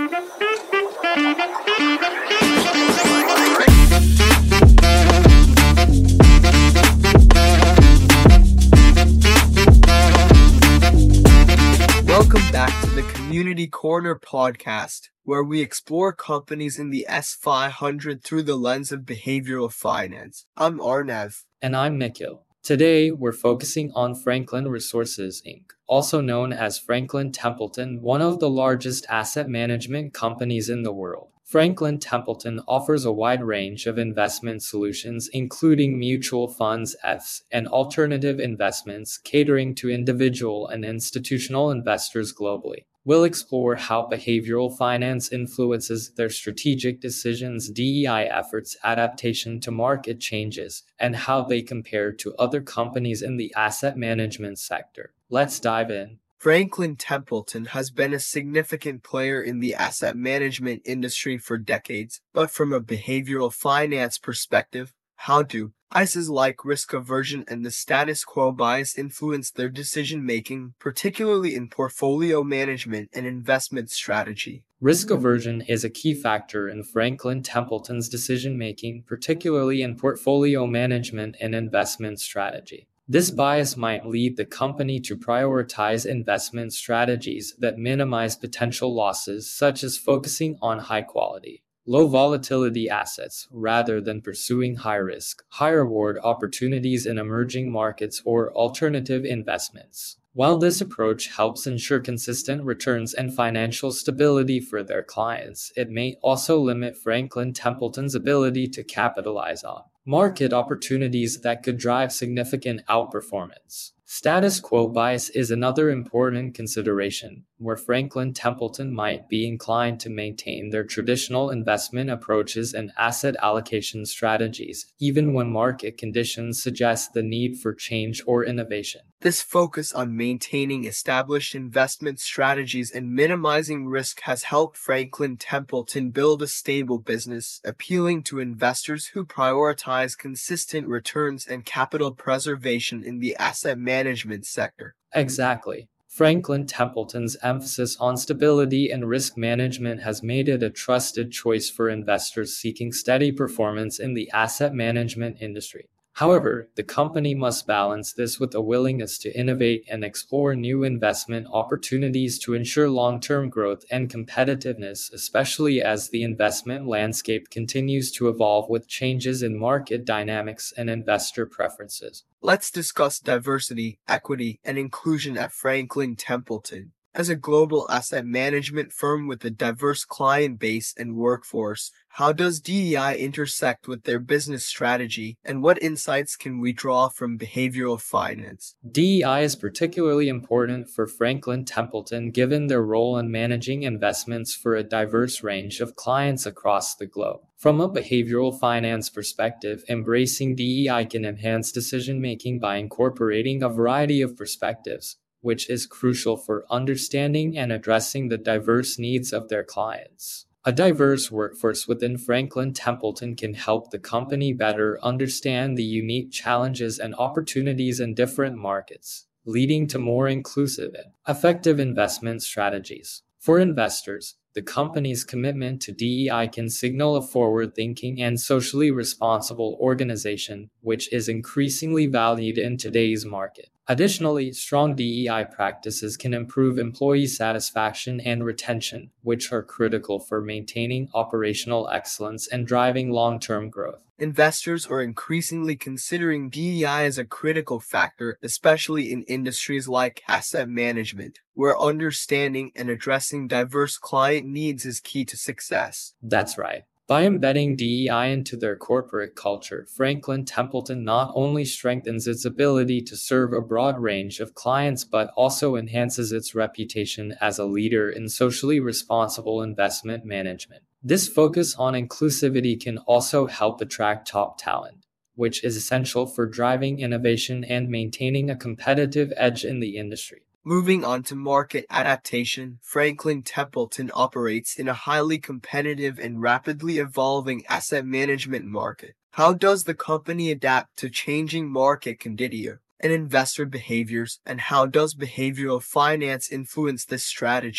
Welcome back to the Community Corner podcast, where we explore companies in the S500 through the lens of behavioral finance. I'm Arnav. And I'm Nikhil. Today, we're focusing on Franklin Resources, Inc., also known as Franklin Templeton, one of the largest asset management companies in the world. Franklin Templeton offers a wide range of investment solutions, including mutual funds, ETFs, and alternative investments, catering to individual and institutional investors globally. We'll explore how behavioral finance influences their strategic decisions, DEI efforts, adaptation to market changes, and how they compare to other companies in the asset management sector. Let's dive in. Franklin Templeton has been a significant player in the asset management industry for decades, but from a behavioral finance perspective, how do biases like risk aversion and the status quo bias influence their decision-making, particularly in portfolio management and investment strategy? Risk aversion is a key factor in Franklin Templeton's decision-making, particularly in portfolio management and investment strategy. This bias might lead the company to prioritize investment strategies that minimize potential losses, such as focusing on high-quality, low-volatility assets rather than pursuing high-risk, high-reward opportunities in emerging markets or alternative investments. While this approach helps ensure consistent returns and financial stability for their clients, it may also limit Franklin Templeton's ability to capitalize on market opportunities that could drive significant outperformance. Status quo bias is another important consideration, where Franklin Templeton might be inclined to maintain their traditional investment approaches and asset allocation strategies, even when market conditions suggest the need for change or innovation. This focus on maintaining established investment strategies and minimizing risk has helped Franklin Templeton build a stable business, appealing to investors who prioritize consistent returns and capital preservation in the asset management sector. Exactly. Franklin Templeton's emphasis on stability and risk management has made it a trusted choice for investors seeking steady performance in the asset management industry. However, the company must balance this with a willingness to innovate and explore new investment opportunities to ensure long-term growth and competitiveness, especially as the investment landscape continues to evolve with changes in market dynamics and investor preferences. Let's discuss diversity, equity, and inclusion at Franklin Templeton. As a global asset management firm with a diverse client base and workforce, how does DEI intersect with their business strategy, and what insights can we draw from behavioral finance? DEI is particularly important for Franklin Templeton given their role in managing investments for a diverse range of clients across the globe. From a behavioral finance perspective, embracing DEI can enhance decision-making by incorporating a variety of perspectives, which is crucial for understanding and addressing the diverse needs of their clients. A diverse workforce within Franklin Templeton can help the company better understand the unique challenges and opportunities in different markets, leading to more inclusive and effective investment strategies. For investors, the company's commitment to DEI can signal a forward-thinking and socially responsible organization, which is increasingly valued in today's market. Additionally, strong DEI practices can improve employee satisfaction and retention, which are critical for maintaining operational excellence and driving long-term growth. Investors are increasingly considering DEI as a critical factor, especially in industries like asset management, where understanding and addressing diverse client needs is key to success. That's right. By embedding DEI into their corporate culture, Franklin Templeton not only strengthens its ability to serve a broad range of clients but also enhances its reputation as a leader in socially responsible investment management. This focus on inclusivity can also help attract top talent, which is essential for driving innovation and maintaining a competitive edge in the industry. Moving on to market adaptation, Franklin Templeton operates in a highly competitive and rapidly evolving asset management market. How does the company adapt to changing market conditions and investor behaviors, and how does behavioral finance influence this strategy?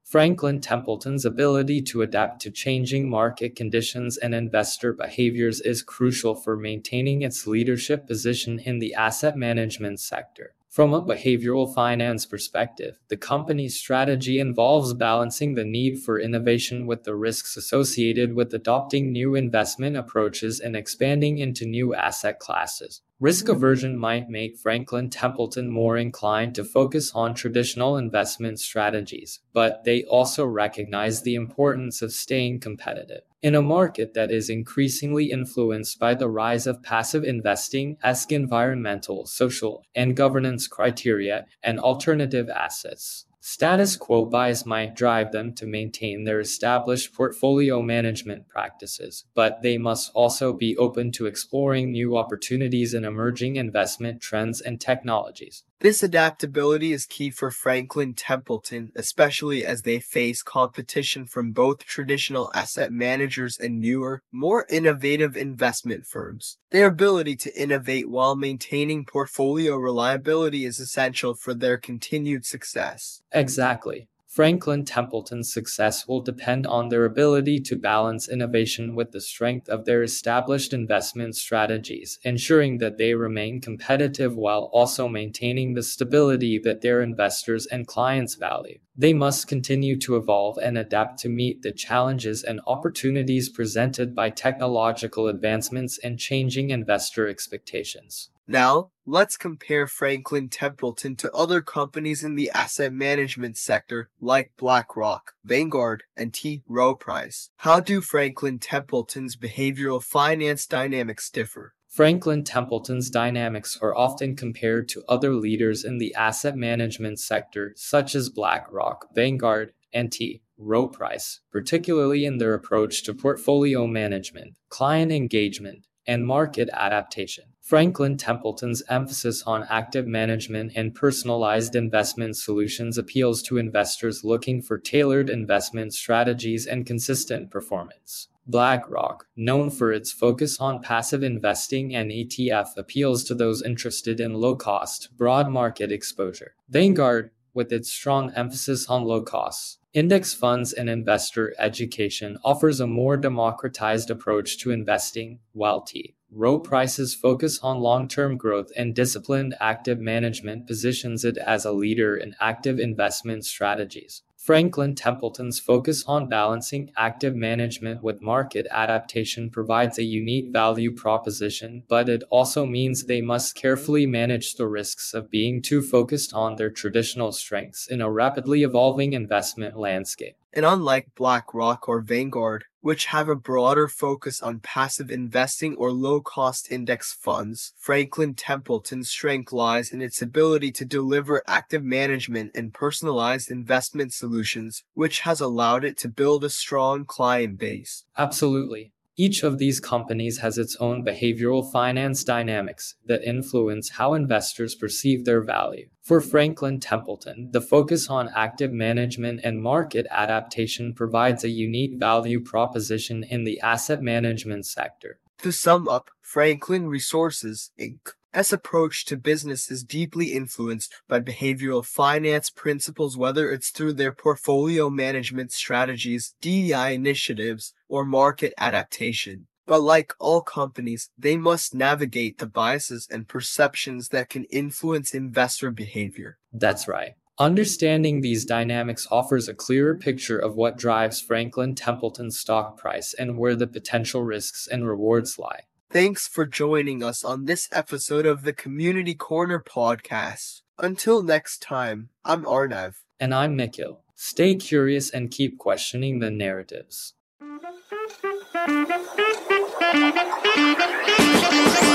Franklin Templeton's ability to adapt to changing market conditions and investor behaviors is crucial for maintaining its leadership position in the asset management sector. From a behavioral finance perspective, the company's strategy involves balancing the need for innovation with the risks associated with adopting new investment approaches and expanding into new asset classes. Risk aversion might make Franklin Templeton more inclined to focus on traditional investment strategies, but they also recognize the importance of staying competitive. In a market that is increasingly influenced by the rise of passive investing, environmental, social, and governance criteria, and alternative assets, status quo bias might drive them to maintain their established portfolio management practices, but they must also be open to exploring new opportunities in emerging investment trends and technologies. This adaptability is key for Franklin Templeton, especially as they face competition from both traditional asset managers and newer, more innovative investment firms. Their ability to innovate while maintaining portfolio reliability is essential for their continued success. Exactly. Franklin Templeton's success will depend on their ability to balance innovation with the strength of their established investment strategies, ensuring that they remain competitive while also maintaining the stability that their investors and clients value. They must continue to evolve and adapt to meet the challenges and opportunities presented by technological advancements and changing investor expectations. Now, let's compare Franklin Templeton to other companies in the asset management sector like BlackRock, Vanguard, and T. Rowe Price. How do Franklin Templeton's behavioral finance dynamics differ? Franklin Templeton's dynamics are often compared to other leaders in the asset management sector, such as BlackRock, Vanguard, and T. Rowe Price, particularly in their approach to portfolio management, client engagement, and market adaptation. Franklin Templeton's emphasis on active management and personalized investment solutions appeals to investors looking for tailored investment strategies and consistent performance. BlackRock, known for its focus on passive investing and ETF, appeals to those interested in low-cost, broad market exposure. Vanguard, with its strong emphasis on low-cost index funds and investor education, offers a more democratized approach to investing, while T. Rowe Price's focus on long-term growth and disciplined active management positions it as a leader in active investment strategies. Franklin Templeton's focus on balancing active management with market adaptation provides a unique value proposition, but it also means they must carefully manage the risks of being too focused on their traditional strengths in a rapidly evolving investment landscape. And unlike BlackRock or Vanguard, which have a broader focus on passive investing or low-cost index funds, Franklin Templeton's strength lies in its ability to deliver active management and personalized investment solutions, which has allowed it to build a strong client base. Absolutely. Each of these companies has its own behavioral finance dynamics that influence how investors perceive their value. For Franklin Templeton, the focus on active management and market adaptation provides a unique value proposition in the asset management sector. To sum up, Franklin Resources, Inc.'s approach to business is deeply influenced by behavioral finance principles, whether it's through their portfolio management strategies, DEI initiatives, or market adaptation. But like all companies, they must navigate the biases and perceptions that can influence investor behavior. That's right. Understanding these dynamics offers a clearer picture of what drives Franklin Templeton's stock price and where the potential risks and rewards lie. Thanks for joining us on this episode of the Community Corner podcast. Until next time, I'm Arnav. And I'm Nikhil. Stay curious and keep questioning the narratives.